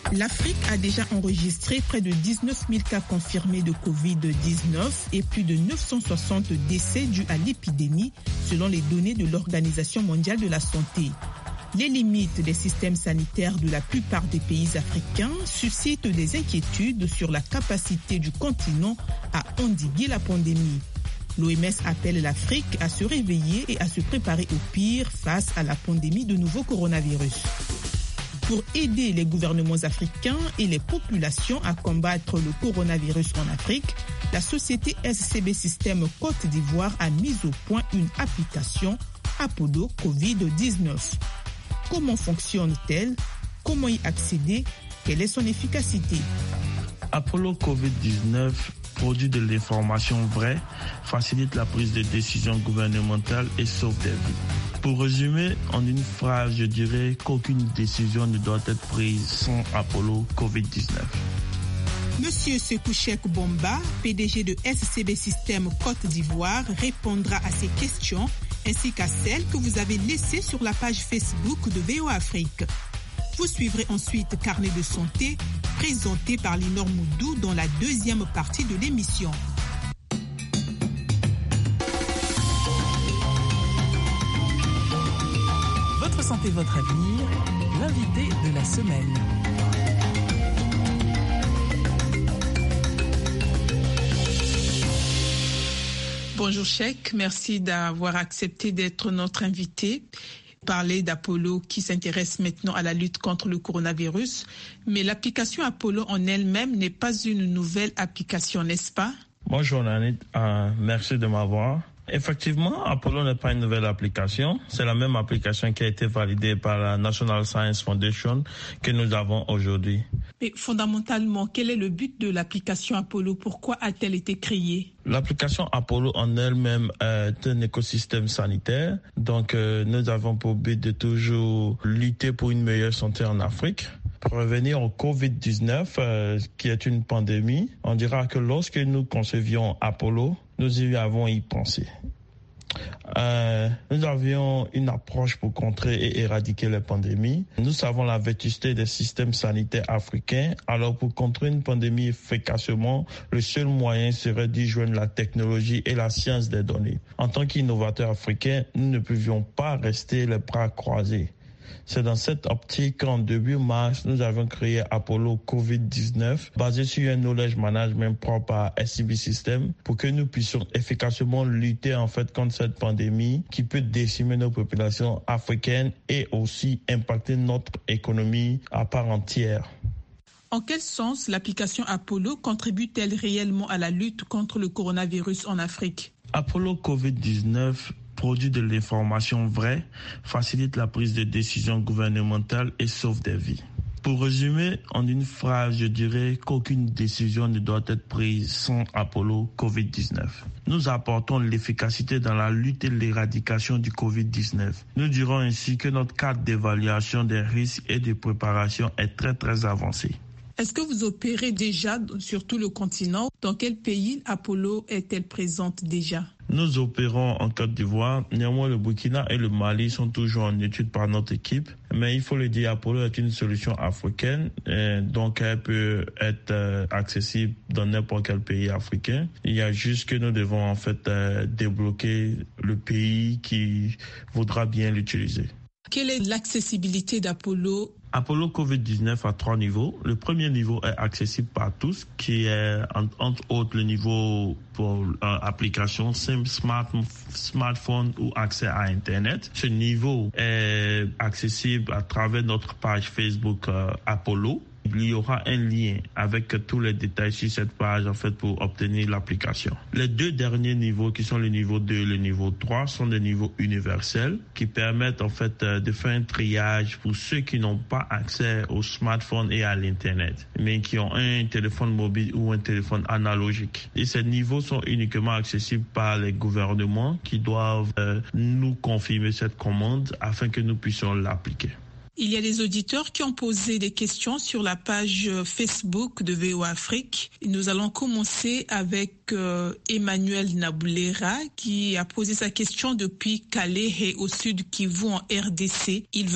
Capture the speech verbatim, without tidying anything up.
L'Afrique a déjà enregistré près de dix-neuf mille cas confirmés de covid dix-neuf et plus de neuf cent soixante décès dus à l'épidémie, selon les données de l'Organisation mondiale de la santé. Les limites des systèmes sanitaires de la plupart des pays africains suscitent des inquiétudes sur la capacité du continent à endiguer la pandémie. L'O M S appelle l'Afrique à se réveiller et à se préparer au pire face à la pandémie de nouveau coronavirus. Pour aider les gouvernements africains et les populations à combattre le coronavirus en Afrique, la société S C B System Côte d'Ivoire a mis au point une application Apollo covid dix-neuf. Comment fonctionne-t-elle? Comment y accéder? Quelle est son efficacité? Apollo covid dix-neuf produit de l'information vraie, facilite la prise de décision gouvernementale et sauve des vies. Pour résumer, en une phrase, je dirais qu'aucune décision ne doit être prise sans Apollo covid dix-neuf. Monsieur Sekouchek Bomba, P D G de S C B System Côte d'Ivoire, répondra à ces questions ainsi qu'à celles que vous avez laissées sur la page Facebook de V O A Afrique. Vous suivrez ensuite Carnet de santé, présenté par Linor Moudou dans la deuxième partie de l'émission. Votre santé, votre avenir, l'invité de la semaine. Bonjour Cheikh, merci d'avoir accepté d'être notre invité. Parler d'Apollo qui s'intéresse maintenant à la lutte contre le coronavirus. Mais l'application Apollo en elle-même n'est pas une nouvelle application, n'est-ce pas? Bonjour Nanit, euh, merci de m'avoir. Effectivement, Apollo n'est pas une nouvelle application. C'est la même application qui a été validée par la National Science Foundation que nous avons aujourd'hui. Mais fondamentalement, quel est le but de l'application Apollo? Pourquoi a-t-elle été créée? L'application Apollo en elle-même est un écosystème sanitaire. Donc, euh, nous avons pour but de toujours lutter pour une meilleure santé en Afrique. Pour revenir au covid dix-neuf, euh, qui est une pandémie, on dira que lorsque nous concevions Apollo, nous y avons y pensé. Euh, nous avions une approche pour contrer et éradiquer les pandémies. Nous savons la vétusté des systèmes sanitaires africains. Alors pour contrer une pandémie efficacement, le seul moyen serait d'y joindre la technologie et la science des données. En tant qu'innovateurs africains, nous ne pouvions pas rester les bras croisés. C'est dans cette optique qu'en début mars, nous avons créé Apollo covid dix-neuf, basé sur un knowledge management propre à S C B System, pour que nous puissions efficacement lutter en fait contre cette pandémie qui peut décimer nos populations africaines et aussi impacter notre économie à part entière. En quel sens l'application Apollo contribue-t-elle réellement à la lutte contre le coronavirus en Afrique? Apollo covid dix-neuf produit de l'information vraie, facilite la prise de décision gouvernementale et sauve des vies. Pour résumer, en une phrase, je dirais qu'aucune décision ne doit être prise sans Apollo covid dix-neuf. Nous apportons l'efficacité dans la lutte et l'éradication du covid dix-neuf. Nous dirons ainsi que notre cadre d'évaluation des risques et de préparation est très très avancé. Est-ce que vous opérez déjà sur tout le continent? Dans quel pays Apollo est-elle présente déjà? Nous opérons en Côte d'Ivoire. Néanmoins, le Burkina et le Mali sont toujours en étude par notre équipe. Mais il faut le dire, Apollo est une solution africaine, et donc elle peut être euh, accessible dans n'importe quel pays africain. Il y a juste que nous devons en fait euh, débloquer le pays qui voudra bien l'utiliser. Quelle est l'accessibilité d'Apollo? Apollo covid dix-neuf a trois niveaux. Le premier niveau est accessible par tous, qui est entre autres le niveau pour euh, application SIM, smart, smartphone ou accès à Internet. Ce niveau est accessible à travers notre page Facebook euh, Apollo. Il y aura un lien avec tous les détails sur cette page en fait pour obtenir l'application. Les deux derniers niveaux qui sont le niveau deux et le niveau trois sont des niveaux universels qui permettent en fait de faire un triage pour ceux qui n'ont pas accès au smartphone et à l'internet mais qui ont un téléphone mobile ou un téléphone analogique. Et ces niveaux sont uniquement accessibles par les gouvernements qui doivent euh, nous confirmer cette commande afin que nous puissions l'appliquer. Il y a des auditeurs qui ont posé des questions sur la page Facebook de V O A Afrique. Nous allons commencer avec euh, Emmanuel Naboulera qui a posé sa question depuis Calais et au sud Kivu en R D C. Il